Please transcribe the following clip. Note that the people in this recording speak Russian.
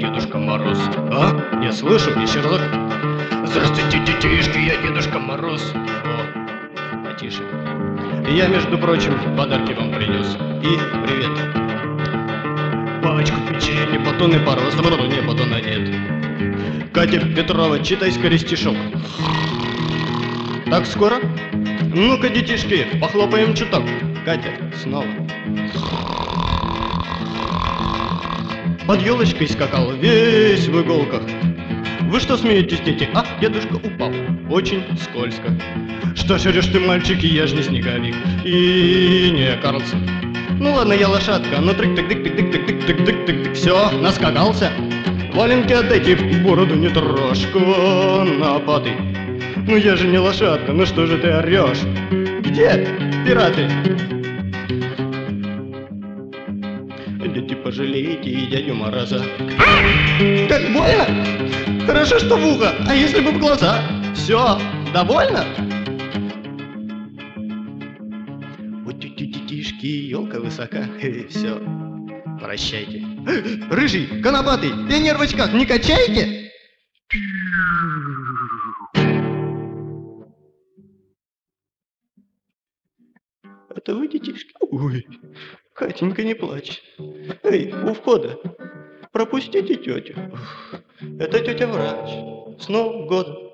Дедушка Мороз. А? Я слышу, я Шерлок. Здравствуйте, детишки, я Дедушка Мороз. О, потише. Я, между прочим, подарки вам принес. И привет. Пачку печенья, батоны по росту. Не, батона нет. Катя Петрова, читай скорее стишок. Так скоро? Ну-ка, детишки, похлопаем чуток. Катя, снова. Под елочкой скакал весь в иголках. Вы что смеетесь, дети? А, дедушка упал. Очень скользко. Что ж орешь ты, мальчики, я ж не снеговик. И не Карлсон. Ну ладно, я лошадка, но трик-тык-тык-тык-тык-тык-тык-тык-тык. Все, наскакался. Валенки отдайте, бороду не трожь, конопатый. Ну я же не лошадка, ну что же ты орешь? Где пираты? Дети, пожалейте и дядю Мороза. Как больно? Хорошо, что в ухо, а если бы в глаза? Все, довольно? Вот детишки, елка высока. Все, прощайте. Рыжий, конопатый, пионер в очках, не качайте? Это вы, детишки? Ой, Катенька, не плачь. Эй, у входа, пропустите тетю. Это тетя врач. С Новым годом.